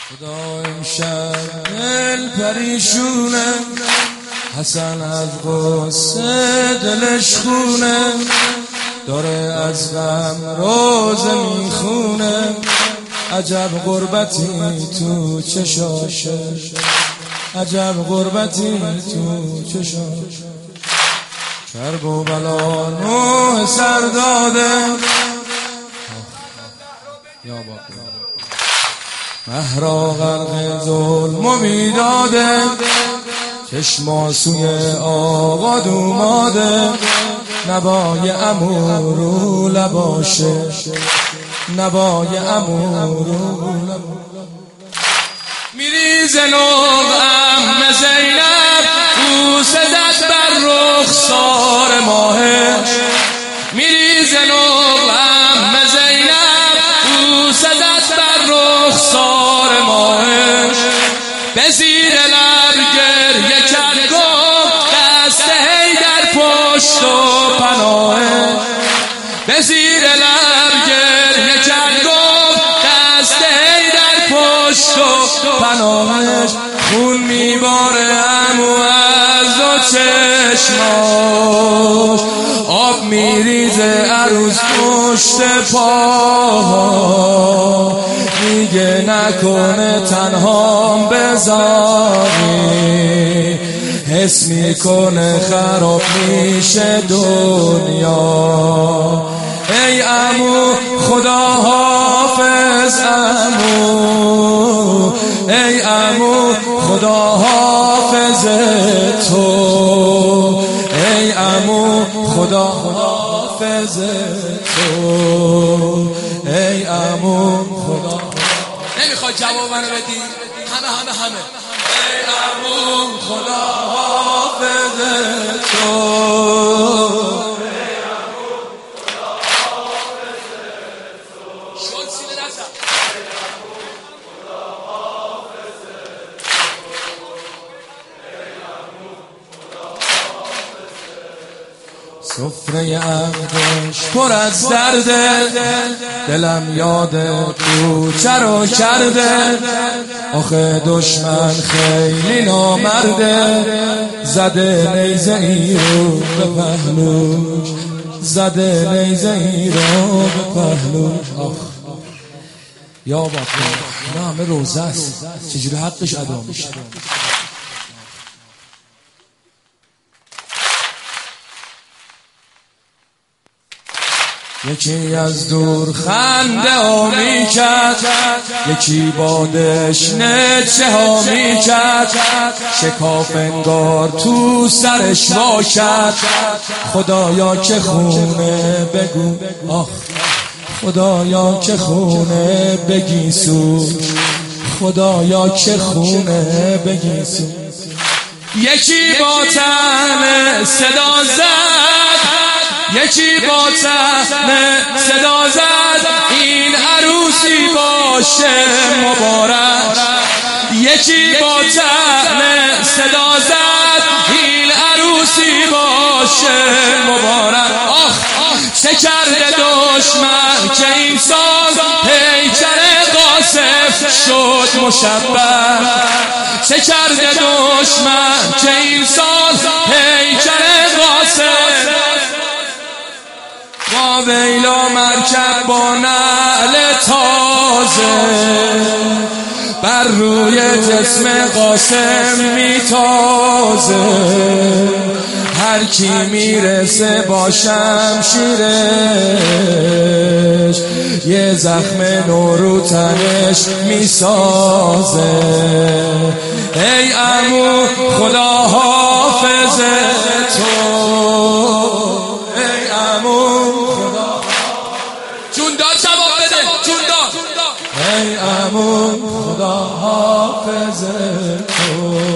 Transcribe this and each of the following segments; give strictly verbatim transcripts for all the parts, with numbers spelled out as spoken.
خدا امشب دل پریشونه، حسن از غصه دلش خونه، داره از غم روزه میخونه. عجب غربتی تو چشاشه، عجب غربتی تو چشاشه. کرب و بلا نوح سر داده، یا باقی مهرا غرق ظلم و بیداده. چشما سوی آقا دوماده، نبای عمو رو لباشه، نبای عمو رو لباشه. میریزه نوق عم زینب، بوسه بر رخسار ماهش. میریزه نوق عم زینب، بوسه بر رخسار ماهش. به زیر لب گریه کرد گفت دست حیدر پشت و پناهش. به زیر لب گریه کرد گفت دست حیدر پشت و پناهش. خون میباره عمو از دو چشماش، آب میریزه عروس پشت پا. میگه نکنه تنهام بذاری، حس میکنه خراب میشه دنیا. ای عمو خدا حافظ عمو، ای عمو خدا حافظ تو، ای عمو خدا حافظ تو، ای عمو خدا. نمیخواد جواب منو بدی؟ همه همه همه ای عمو خدا حافظ تو. سفره عقدش پر از درده، دلم یاد کوچه رو کرده. آخه دشمن خیلی نامرده، زده نیزه ای رو به پهلوش، زده نیزه ای رو به پهلوش. آخ یا باقی اینا همه روزه است، چجوری حقش ادا میشه؟ یکی از دور خنده ها می کرد، یکی بادش نچه ها می کرد. شکاف انگار تو سرش وا کرد. خدایا که خونه بگو، آخ خدایا که خونه بگی سود، خدایا که خونه بگی سود. یکی با طعم صدا زد، یکی با طعم صدا زد، این عروسی باشه مبارک. یکی با طعم صدا زد، این عروسی باشه مبارک. آخ چه کرده دشمن که این سال پیکر قاصف شد مشبه. چه کرده دشمن که این سال پیکر قاصف. با ویلا مرکب با نعل تازه، بر روی جسم قاسم میتازه. هر کی میرسه با شمشیرش، یه زخم نورو تنش میسازه. ای عمو خدا حافظ تو، ای عمو خدا. جون داد جواب بده، جون داد. ای عمو خدا حافظ تو.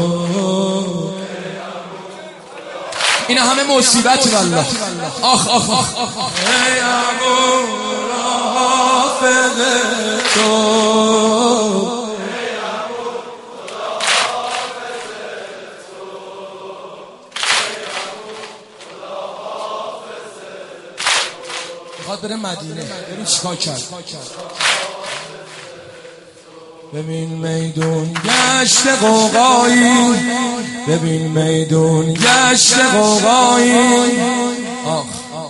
اینا همه مصیبت والله. آخ آخ آخ. ای عمو خدا حافظ تو. میخواد بره مدینه، ببین چیکار کرد. ببین میدون گشت قوقایی، ببین میدون گشت قوقایی. آخ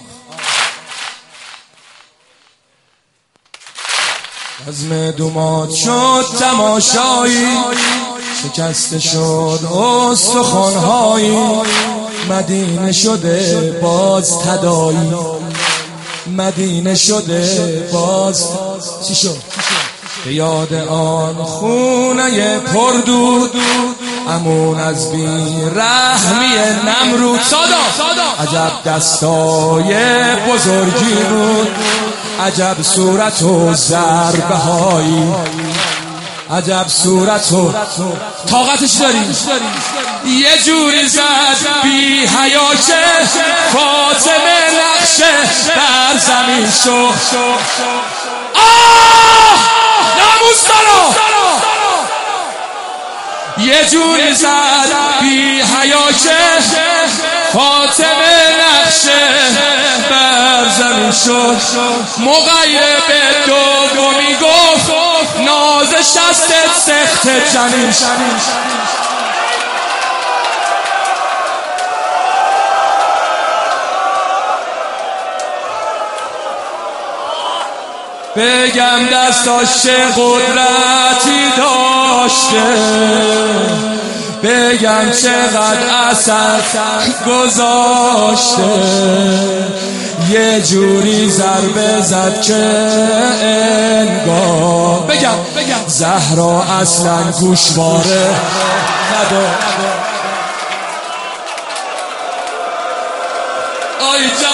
عزم دومات شد تماشایی، شکسته شد استخوان‌هایی، مدینه شده باز تدایی، مدینه شده باز. چی شد؟ به یاد آن خونه پردود، امون از بی رحمی نمرود. سادا عجب دستای بزرگی بود، عجب صورت و ضربه هایی، عجب صورت و طاقتش داری. یه جوری زد بی حیاشه فاطمه نقشه در زمین شو. آه ناموس دارو. یه جوری زد بی حیاشه فاطمه نقشه بر زمین شد. مغیب دومی گفت ناز شستت سخت جنین. بگم دستاش چه قدرتی داشته، بگم چقدر اثر گذاشته. یه جوری ضربه زد که انگار بگم بگم زهرا اصلا گوشواره نداره. آی